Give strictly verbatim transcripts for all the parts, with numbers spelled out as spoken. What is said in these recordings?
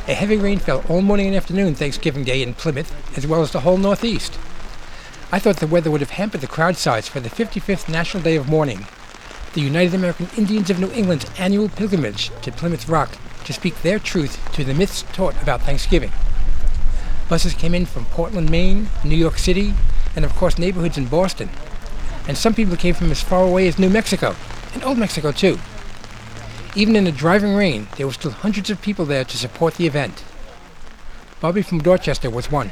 A heavy rain fell all morning and afternoon Thanksgiving Day in Plymouth, as well as the whole Northeast. I thought the weather would have hampered the crowd size for the fifty-fifth National Day of Mourning, the United American Indians of New England's annual pilgrimage to Plymouth Rock to speak their truth to the myths taught about Thanksgiving. Buses came in from Portland, Maine, New York City, and of course neighborhoods in Boston. And some people came from as far away as New Mexico, and Old Mexico too. Even in the driving rain, there were still hundreds of people there to support the event. Bobby from Dorchester was one.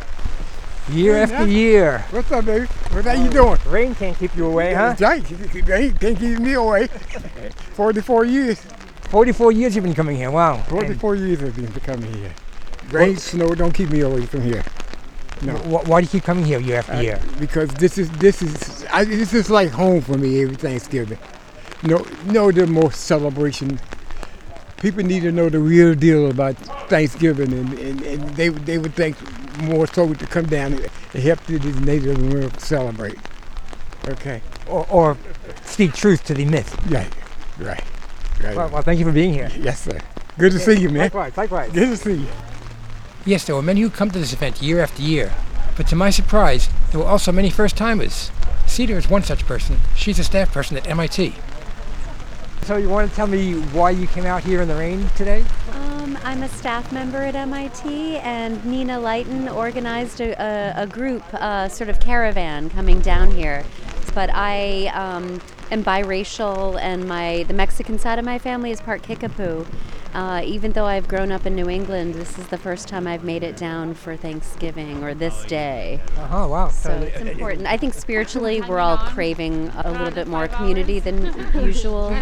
Year Hey, after Nat. year. What's up, baby? What are you doing? Rain can't keep you away, huh? Right. Rain can't keep me away. forty-four years. forty-four years you've been coming here, wow. And forty-four years I've been coming here. Rain, snow don't keep me away from here. No. wh- why do you keep coming here year after I- year? because this is this is I, this is like home for me every Thanksgiving. No, no, the more celebration. People need to know the real deal about Thanksgiving, and, and, and they would- they would think more so to come down and help the Native Americans celebrate. Okay. Or, or speak truth to the myth? Right. Right. Right. Well, well, thank you for being here. Yes, sir. Good to see you, man. Likewise, likewise. Good to see you. Yes, there were many who come to this event year after year, but to my surprise, there were also many first-timers. Cedar is one such person. She's a staff person at M I T. So you want to tell me why you came out here in the rain today? Um, I'm a staff member at M I T, and Nina Lighton organized a, a, a group, a sort of caravan coming down here. But I um, am biracial, and my the Mexican side of my family is part Kickapoo. Uh, even though I've grown up in New England, this is the first time I've made it down for Thanksgiving or this day. Uh-huh, wow. So it's important. I think spiritually we're all craving a little bit more community than usual.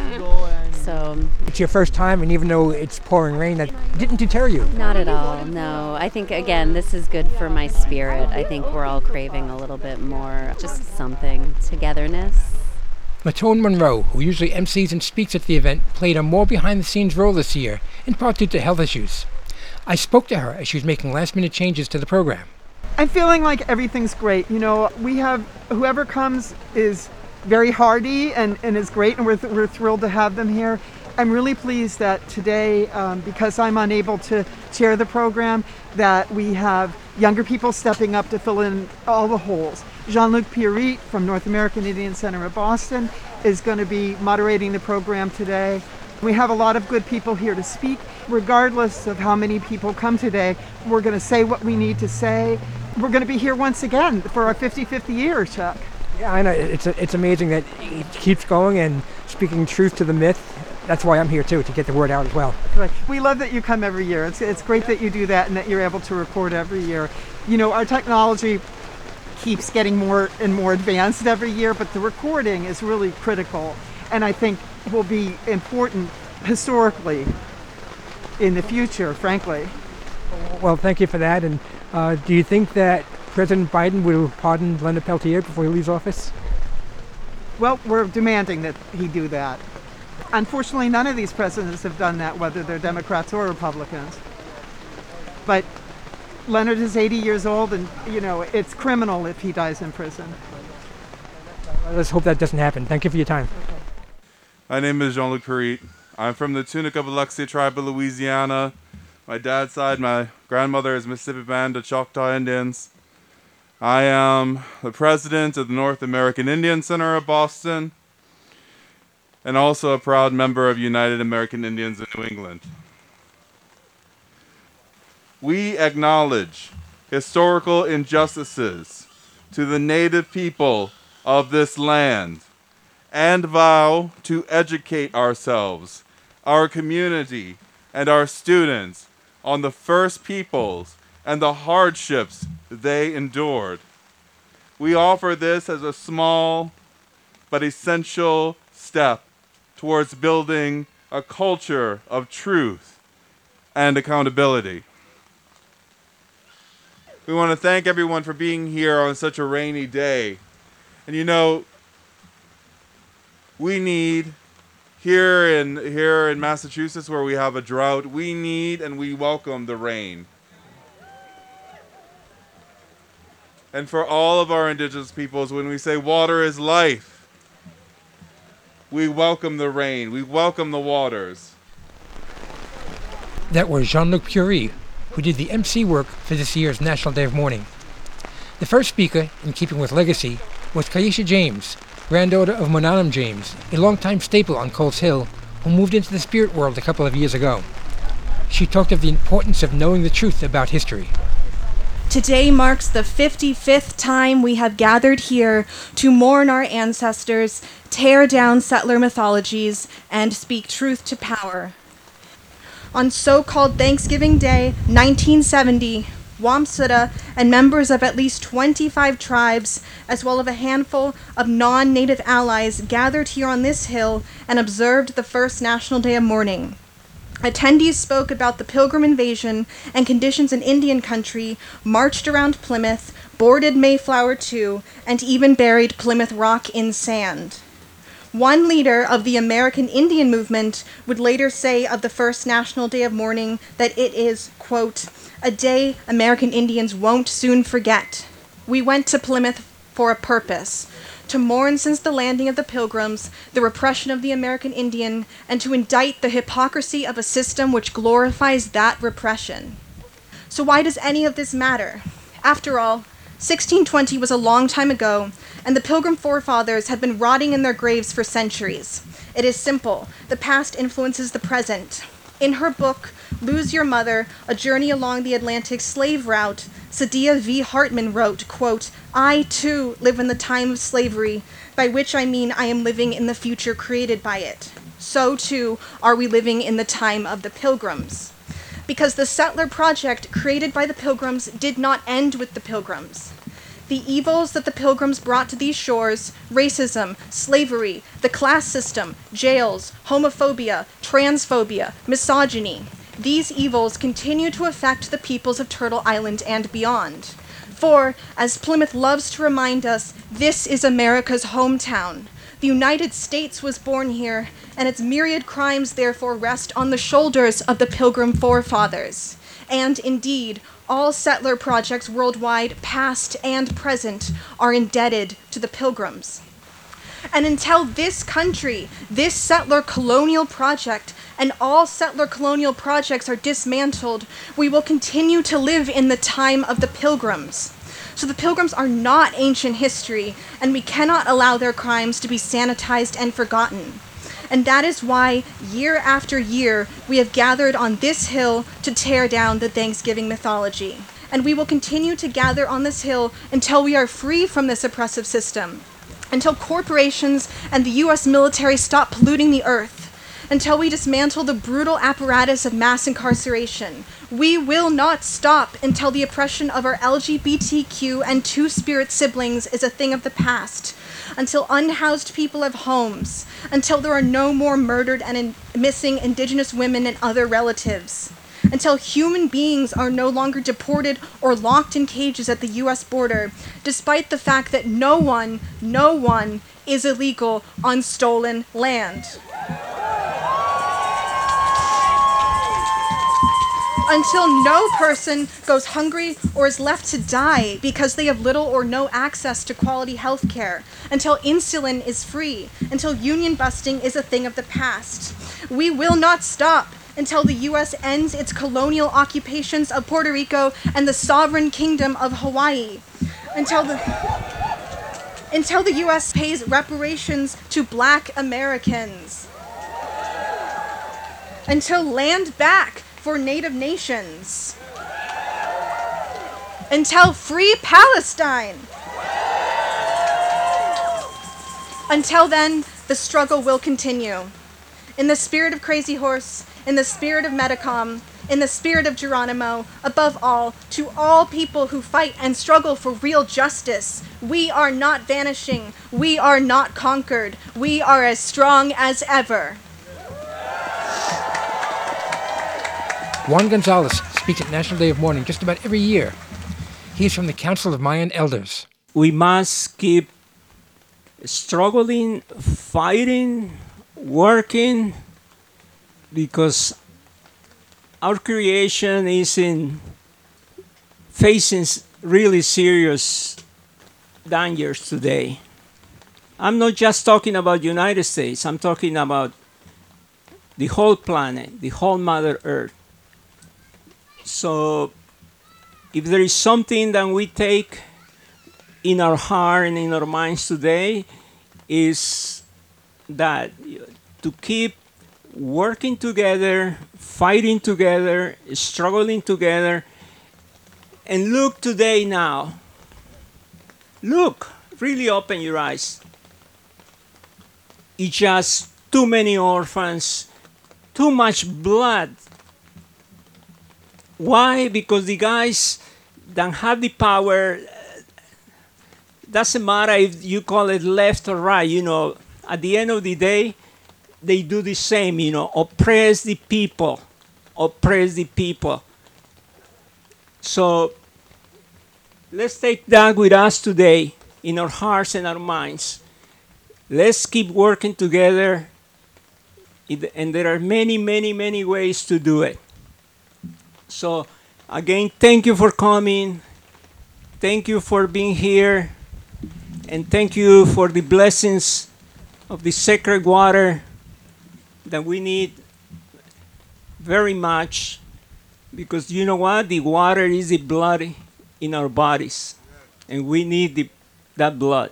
So It's your first time, and even though it's pouring rain, that didn't deter you. not at all, no. I think, again, this is good for my spirit. I think we're all craving a little bit more, just something, togetherness. Matone Monroe, who usually M Cs and speaks at the event, played a more behind-the-scenes role this year, in part due to health issues. I spoke to her as she was making last-minute changes to the program. I'm feeling like everything's great. You know, we have whoever comes is very hardy and, and is great, and we're, th- we're thrilled to have them here. I'm really pleased that today, um, because I'm unable to chair the program, that we have younger people stepping up to fill in all the holes. Jean-Luc Pierite from North American Indian Center of Boston is going to be moderating the program today. We have a lot of good people here to speak. Regardless of how many people come today, we're going to say what we need to say. We're going to be here once again for our fifty-fifth year, Chuck. Yeah, I know. It's it's amazing that it keeps going and speaking truth to the myth. That's why I'm here too, to get the word out as well. Right. We love that you come every year. It's it's great that you do that and that you're able to record every year. You know, our technology keeps getting more and more advanced every year, but the recording is really critical, and I think will be important historically in the future, frankly. Well, thank you for that. And uh, do you think that President Biden will pardon Leonard Peltier before he leaves office? Well, we're demanding that he do that. Unfortunately, none of these presidents have done that, whether they're Democrats or Republicans. But Leonard is eighty years old, and, you know, it's criminal if he dies in prison. Let's hope that doesn't happen. Thank you for your time. My name is Jean-Luc Pierite. I'm from the Tunica Biloxi tribe of Louisiana. My dad's side, my grandmother is Mississippi Band of Choctaw Indians. I am the president of the North American Indian Center of Boston, and also a proud member of United American Indians of New England. We acknowledge historical injustices to the native people of this land and vow to educate ourselves, our community, and our students on the first peoples and the hardships they endured. We offer this as a small but essential step towards building a culture of truth and accountability. We want to thank everyone for being here on such a rainy day. And you know, we need, here in, here in Massachusetts where we have a drought, we need and we welcome the rain. And for all of our indigenous peoples, when we say water is life, we welcome the rain, we welcome the waters. that were Jean-Luc Pury, who did the M C work for this year's National Day of Mourning. The first speaker, in keeping with legacy, was Kaisha James, granddaughter of Mononum James, a longtime staple on Coles Hill, who moved into the spirit world a couple of years ago. She talked of the importance of knowing the truth about history. Today marks the fifty-fifth time we have gathered here to mourn our ancestors, tear down settler mythologies, and speak truth to power. On so-called Thanksgiving Day, nineteen seventy, Wamsuta and members of at least twenty-five tribes, as well as a handful of non-native allies, gathered here on this hill and observed the first National Day of Mourning. Attendees spoke about the Pilgrim invasion and conditions in Indian country, marched around Plymouth, boarded Mayflower two, and even buried Plymouth Rock in sand. One leader of the American Indian movement would later say of the first National Day of Mourning that it is, quote, a day American Indians won't soon forget. We went to Plymouth for a purpose, to mourn since the landing of the Pilgrims, the repression of the American Indian, and to indict the hypocrisy of a system which glorifies that repression. So why does any of this matter? After all, sixteen twenty was a long time ago, and the Pilgrim forefathers had been rotting in their graves for centuries. It is simple. The past influences the present. In her book, Lose Your Mother, A Journey Along the Atlantic Slave Route, Sadia V. Hartman wrote, quote, I, too, live in the time of slavery, by which I mean I am living in the future created by it. So, too, are we living in the time of the Pilgrims. Because the settler project created by the Pilgrims did not end with the Pilgrims. The evils that the Pilgrims brought to these shores, racism, slavery, the class system, jails, homophobia, transphobia, misogyny, these evils continue to affect the peoples of Turtle Island and beyond. For, as Plymouth loves to remind us, this is America's hometown. The United States was born here, and its myriad crimes therefore rest on the shoulders of the Pilgrim forefathers. And indeed, all settler projects worldwide, past and present, are indebted to the Pilgrims. And until this country, this settler colonial project, and all settler colonial projects are dismantled, we will continue to live in the time of the Pilgrims. So the Pilgrims are not ancient history, and we cannot allow their crimes to be sanitized and forgotten. And that is why, year after year, we have gathered on this hill to tear down the Thanksgiving mythology. And we will continue to gather on this hill until we are free from this oppressive system, until corporations and the U S military stop polluting the earth, until we dismantle the brutal apparatus of mass incarceration. We will not stop until the oppression of our L G B T Q and Two-Spirit siblings is a thing of the past, until unhoused people have homes, until there are no more murdered and in- missing Indigenous women and other relatives, until human beings are no longer deported or locked in cages at the U S border, despite the fact that no one, no one is illegal on stolen land. Until no person goes hungry or is left to die because they have little or no access to quality health care, until insulin is free, until union busting is a thing of the past. We will not stop until the U S ends its colonial occupations of Puerto Rico and the sovereign kingdom of Hawaii, until the, until the U S pays reparations to Black Americans, until land back for Native nations, until free Palestine. Until then, the struggle will continue. In the spirit of Crazy Horse, in the spirit of Metacom, in the spirit of Geronimo, above all, to all people who fight and struggle for real justice, we are not vanishing, we are not conquered, we are as strong as ever. Juan Gonzalez speaks at National Day of Mourning just about every year. He is from the Council of Mayan Elders. We must keep struggling, fighting, working, because our creation is in facing really serious dangers today. I'm not just talking about United States, I'm talking about the whole planet, the whole Mother Earth. So if there is something that we take in our heart and in our minds today, is that to keep working together, fighting together, struggling together, and look today now. Look, really open your eyes. It's just too many orphans, too much blood. Why? Because the guys that have the power, doesn't matter if you call it left or right, you know, at the end of the day, they do the same, you know, oppress the people, oppress the people. So let's take that with us today in our hearts and our minds. Let's keep working together, and there are many, many, many ways to do it. So again, thank you for coming. Thank you for being here. And thank you for the blessings of the sacred water that we need very much, because you know what? The water is the blood in our bodies, and we need the, that blood.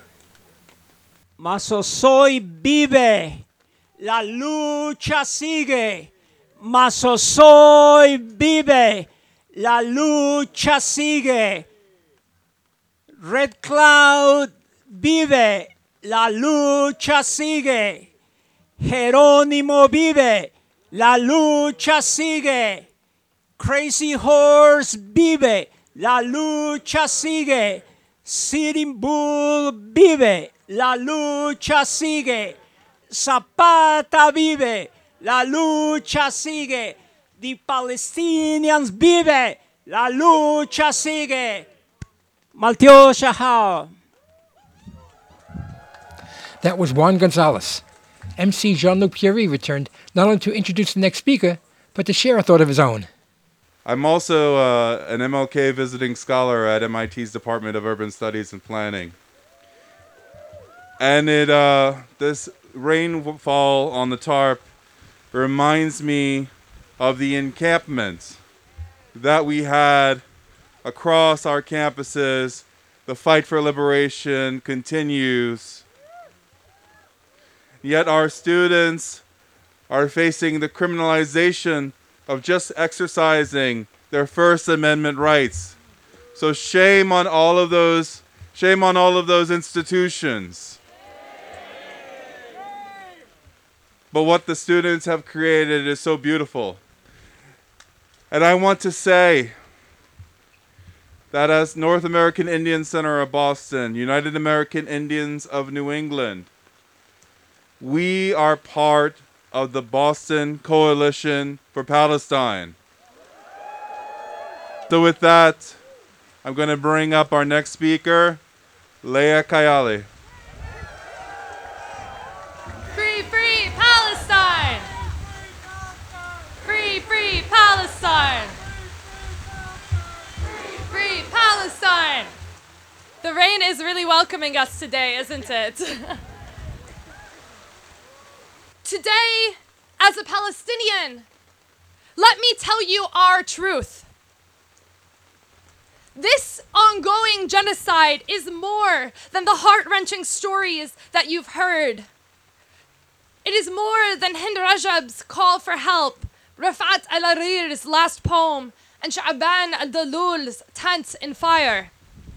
Masosoy vive, la lucha sigue. Masosoy vive, la lucha sigue. Red Cloud vive, la lucha sigue. Jerónimo vive, la lucha sigue. Crazy Horse vive, la lucha sigue. Sitting Bull vive, la lucha sigue. Zapata vive, la lucha sigue. The Palestinians vive, la lucha sigue. Malteo Shahao. That was Juan Gonzalez. M C Jean-Luc Pierre returned not only to introduce the next speaker, but to share a thought of his own. I'm also uh, an M L K visiting scholar at M I T's Department of Urban Studies and Planning. And it uh, this rainfall on the tarp reminds me of the encampment that we had across our campuses. The fight for liberation continues. Yet our students are facing the criminalization of just exercising their First Amendment rights. So shame on all of those, shame on all of those institutions. But what the students have created is so beautiful. And I want to say that as North American Indian Center of Boston, United American Indians of New England, we are part of the Boston Coalition for Palestine. So with that, I'm going to bring up our next speaker, Leah Kayali. Free, free Palestine! Free, free Palestine! Free Palestine! The rain is really welcoming us today, isn't it? Today, as a Palestinian, let me tell you our truth. This ongoing genocide is more than the heart-wrenching stories that you've heard. It is more than Hind Rajab's call for help, Rafat al-Harir's last poem, and Sha'ban al-Dalul's tent in fire.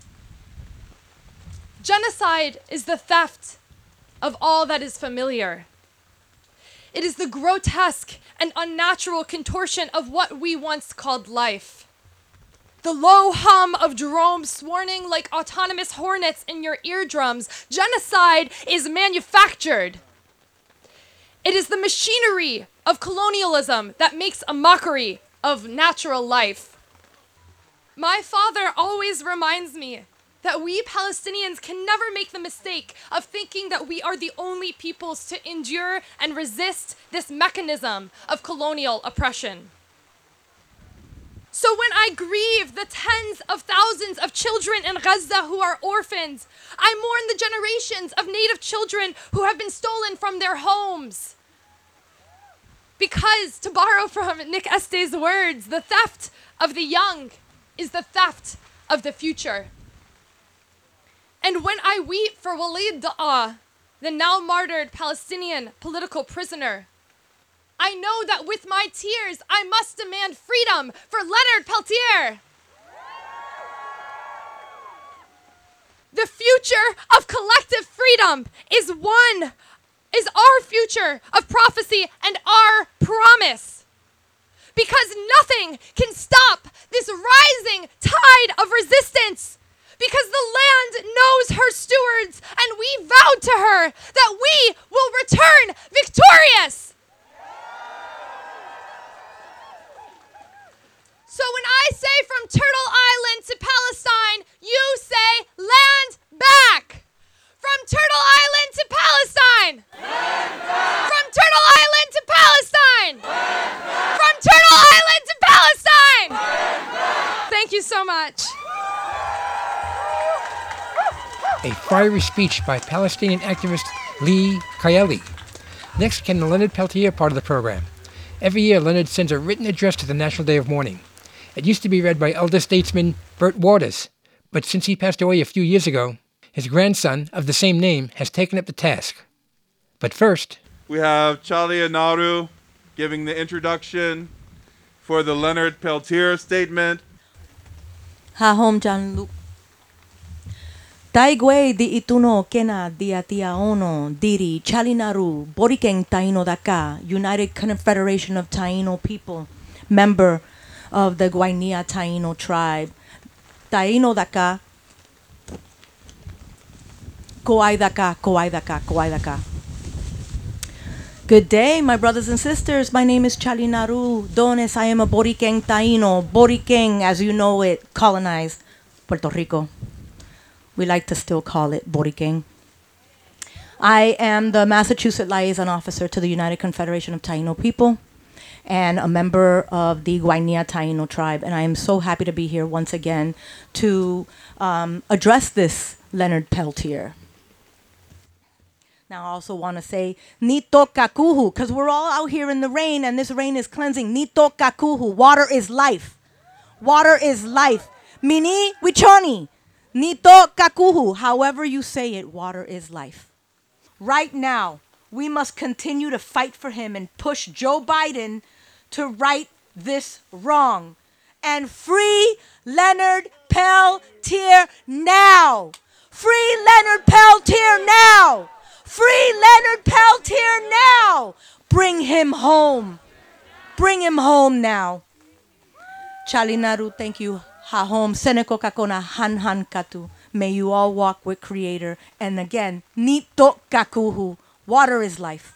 Genocide is the theft of all that is familiar. It is the grotesque and unnatural contortion of what we once called life. The low hum of drones swarming like autonomous hornets in your eardrums. Genocide is manufactured. It is the machinery of colonialism that makes a mockery of natural life. My father always reminds me that we Palestinians can never make the mistake of thinking that we are the only peoples to endure and resist this mechanism of colonial oppression. So when I grieve the tens of thousands of children in Gaza who are orphans, I mourn the generations of native children who have been stolen from their homes. Because, to borrow from Nick Este's words, the theft of the young is the theft of the future. And when I weep for Walid Da'a, the now martyred Palestinian political prisoner, I know that with my tears, I must demand freedom for Leonard Peltier. The future of collective freedom is one, is our future of prophecy and our promise. Because nothing can stop this rising tide of resistance. Because the land knows her stewards, and we vowed to her that we will return victorious. So when I say from Turtle Island to Palestine, you say land back. From Turtle Island to Palestine. Land back. From Turtle Island to Palestine. Land back. From Turtle Island to Palestine. Land back. Thank you so much. A fiery speech by Palestinian activist Lee Kaeli. Next came the Leonard Peltier part of the program. Every year, Leonard sends a written address to the National Day of Mourning. It used to be read by elder statesman Bert Waters, but since he passed away a few years ago, his grandson of the same name has taken up the task. But first, we have Chalia Naru giving the introduction for the Leonard Peltier statement. Hahom Janlu. Taigwe di ituno kena dia tia ono diri Chalinaru Borikeng Taino Daka, United Confederation of Taino People, member of the Guainia Taino tribe. Taino Daka, Koai Daka, Koai Daka, Koai Daka. Good day, my brothers and sisters. My name is Chalinaru Dones. I am a Borikeng Taino. Borikeng, as you know it, colonized Puerto Rico. We like to still call it Borikeng. I am the Massachusetts Liaison Officer to the United Confederation of Taino People and a member of the Guainia Taino tribe. And I am so happy to be here once again to um, address this Leonard Peltier. Now I also want to say Nito Kakuhu, because we're all out here in the rain and this rain is cleansing. Nito Kakuhu, water is life. Water is life. Mini Wichoni. Nito Kakuhu, however you say it, water is life. Right now, we must continue to fight for him and push Joe Biden to right this wrong. And free Leonard Peltier now. Free Leonard Peltier now. Free Leonard Peltier now. Bring him home. Bring him home now. Chalinaru, thank you. Hahom Seneko Kakona Han Han Katu. May you all walk with Creator. And again, Nito Kakuhu. Water is life.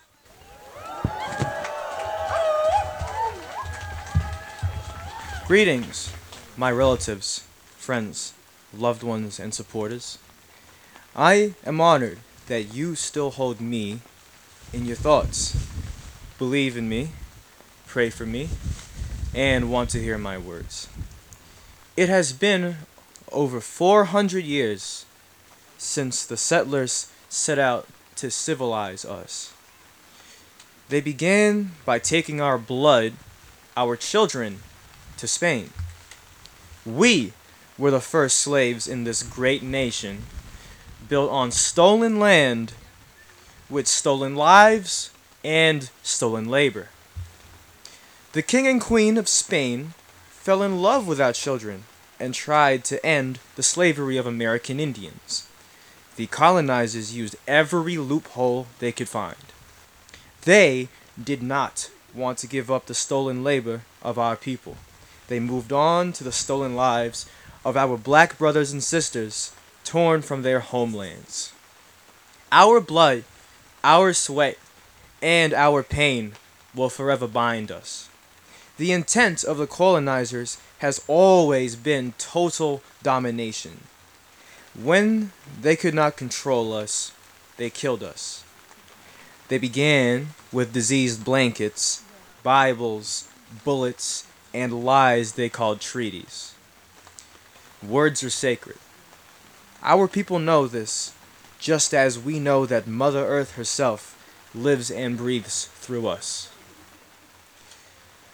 Greetings, my relatives, friends, loved ones, and supporters. I am honored that you still hold me in your thoughts, believe in me, pray for me, and want to hear my words. It has been over four hundred years since the settlers set out to civilize us. They began by taking our blood, our children, to Spain. We were the first slaves in this great nation, built on stolen land, with stolen lives and stolen labor. The king and queen of Spain fell in love with our children and tried to end the slavery of American Indians. The colonizers used every loophole they could find. They did not want to give up the stolen labor of our people. They moved on to the stolen lives of our black brothers and sisters torn from their homelands. Our blood, our sweat, and our pain will forever bind us. The intent of the colonizers has always been total domination. When they could not control us, they killed us. They began with diseased blankets, Bibles, bullets, and lies they called treaties. Words are sacred. Our people know this, just as we know that Mother Earth herself lives and breathes through us.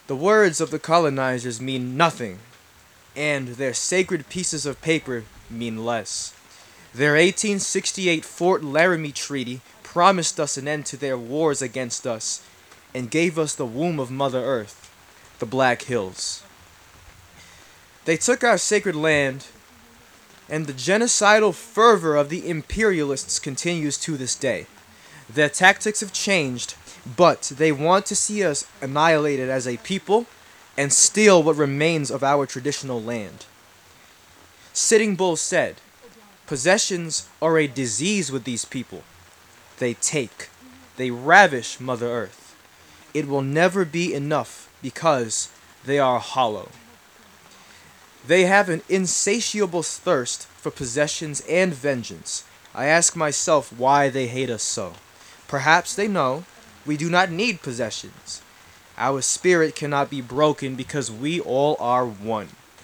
The words of the colonizers mean nothing, and their sacred pieces of paper mean less. Their eighteen sixty-eight Fort Laramie Treaty promised us an end to their wars against us and gave us the womb of Mother Earth, the Black Hills. They took our sacred land, and the genocidal fervor of the imperialists continues to this day. Their tactics have changed, but they want to see us annihilated as a people and steal what remains of our traditional land. Sitting Bull said, "Possessions are a disease with these people. They take, they ravish Mother Earth. It will never be enough because they are hollow. They have an insatiable thirst for possessions and vengeance. I ask myself why they hate us so. Perhaps they know we do not need possessions. Our spirit cannot be broken because we all are one.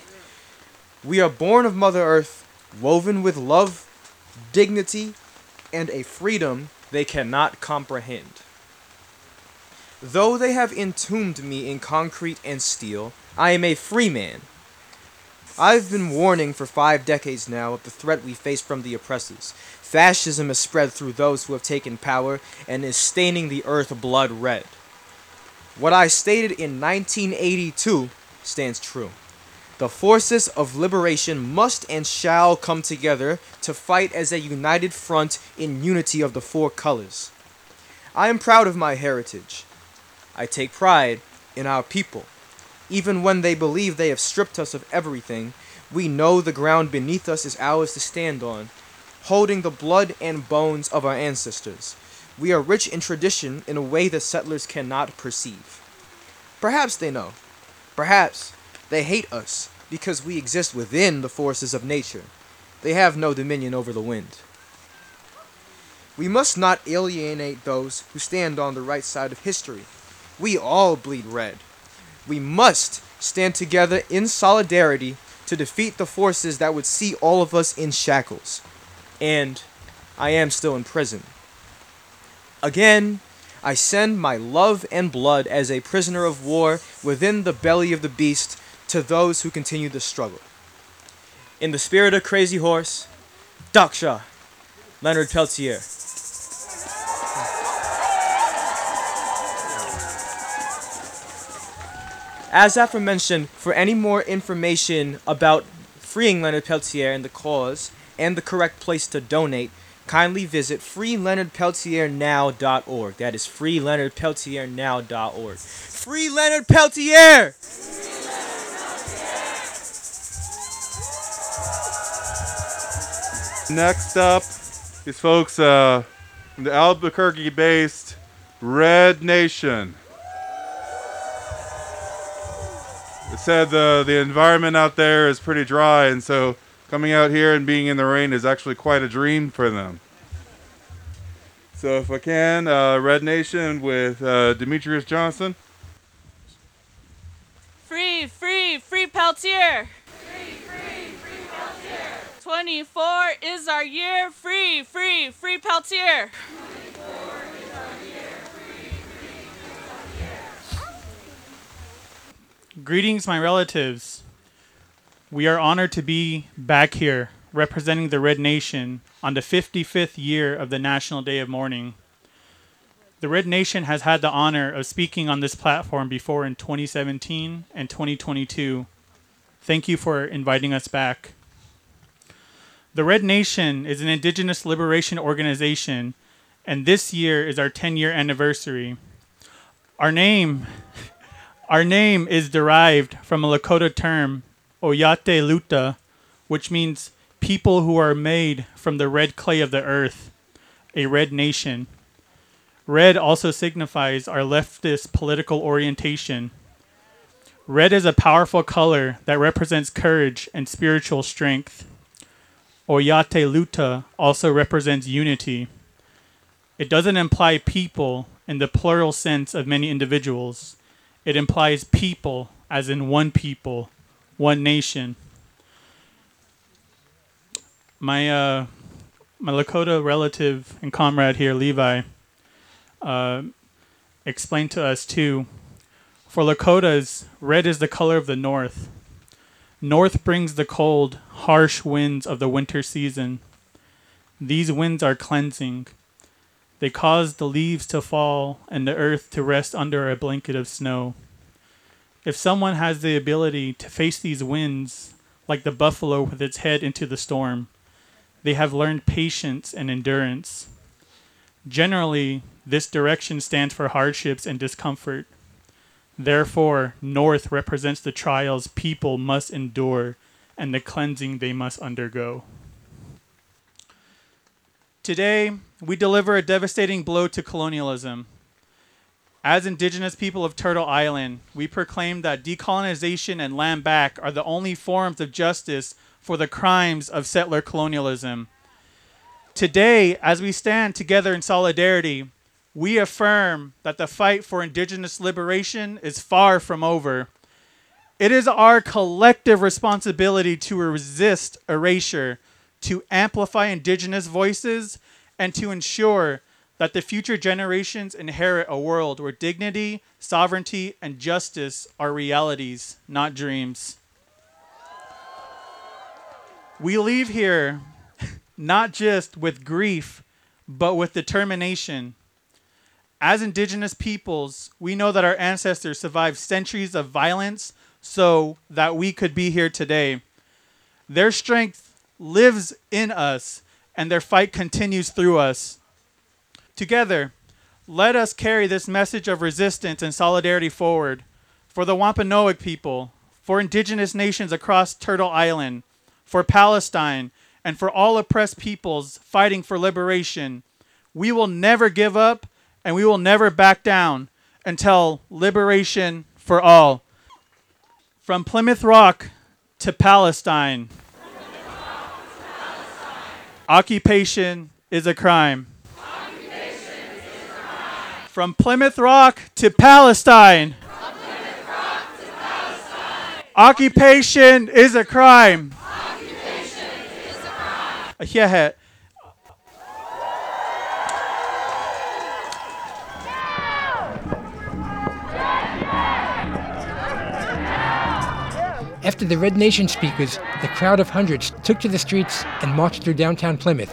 We are born of Mother Earth, woven with love, dignity, and a freedom they cannot comprehend. Though they have entombed me in concrete and steel, I am a free man. I've been warning for five decades now of the threat we face from the oppressors. Fascism has spread through those who have taken power and is staining the earth blood red. What I stated in nineteen eighty-two stands true. The forces of liberation must and shall come together to fight as a united front in unity of the four colors. I am proud of my heritage. I take pride in our people. Even when they believe they have stripped us of everything, we know the ground beneath us is ours to stand on, holding the blood and bones of our ancestors. We are rich in tradition in a way the settlers cannot perceive. Perhaps they know. Perhaps they hate us because we exist within the forces of nature. They have no dominion over the wind. We must not alienate those who stand on the right side of history. We all bleed red. We must stand together in solidarity to defeat the forces that would see all of us in shackles. And I am still in prison. Again, I send my love and blood as a prisoner of war within the belly of the beast to those who continue the struggle. In the spirit of Crazy Horse, Daksha, Leonard Peltier. As aforementioned, for any more information about freeing Leonard Peltier and the cause, and the correct place to donate, kindly visit free leonard peltier now dot org. That is free leonard peltier now dot org. Free Leonard Peltier! Next up, these folks uh, from the Albuquerque-based Red Nation. It said the the environment out there is pretty dry, and so coming out here and being in the rain is actually quite a dream for them. So if I can, uh, Red Nation with uh, Demetrius Johnson. Free, free, free Peltier. Free, free, free Peltier. twenty-four is our year. Free, free, free Peltier. twenty-four is our year. Free, free, free Peltier. Greetings, my relatives. We are honored to be back here representing the Red Nation on the fifty-fifth year of the National Day of Mourning. The Red Nation has had the honor of speaking on this platform before in twenty seventeen and twenty twenty-two. Thank you for inviting us back. The Red Nation is an indigenous liberation organization, and this year is our ten-year anniversary. Our name, our name is derived from a Lakota term, Oyate Luta, which means people who are made from the red clay of the earth, a red nation. Red also signifies our leftist political orientation. Red is a powerful color that represents courage and spiritual strength. Oyate Luta also represents unity. It doesn't imply people in the plural sense of many individuals. It implies people as in one people, one nation. My uh, my Lakota relative and comrade here, Levi, uh, explained to us too, For Lakotas, red is the color of the north. North brings the cold, harsh winds of the winter season. These winds are cleansing. They cause the leaves to fall and the earth to rest under a blanket of snow. If someone has the ability to face these winds, like the buffalo with its head into the storm, they have learned patience and endurance. Generally, this direction stands for hardships and discomfort. Therefore, north represents the trials people must endure and the cleansing they must undergo. Today, we deliver a devastating blow to colonialism. As indigenous people of Turtle Island, we proclaim that decolonization and land back are the only forms of justice for the crimes of settler colonialism. Today, as we stand together in solidarity, we affirm that the fight for indigenous liberation is far from over. It is our collective responsibility to resist erasure, to amplify indigenous voices, and to ensure that the future generations inherit a world where dignity, sovereignty, and justice are realities, not dreams. We leave here not just with grief, but with determination. As indigenous peoples, we know that our ancestors survived centuries of violence so that we could be here today. Their strength lives in us, and their fight continues through us. Together, let us carry this message of resistance and solidarity forward for the Wampanoag people, for indigenous nations across Turtle Island, for Palestine, and for all oppressed peoples fighting for liberation. We will never give up, and we will never back down until liberation for all. From Plymouth Rock to Palestine, occupation is a crime. From Plymouth Rock to Palestine, occupation is a crime. Yeah. After the Red Nation speakers, the crowd of hundreds took to the streets and marched through downtown Plymouth.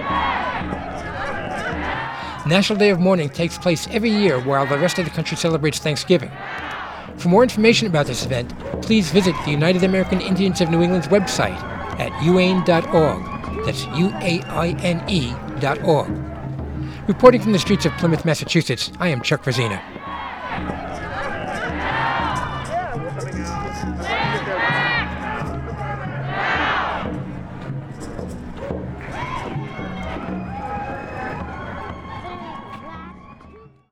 National Day of Mourning takes place every year while the rest of the country celebrates Thanksgiving. For more information about this event, please visit the United American Indians of New England's website at u a i n e dot org. That's U A I N E dot org. Reporting from the streets of Plymouth, Massachusetts, I am Chuck Verzina.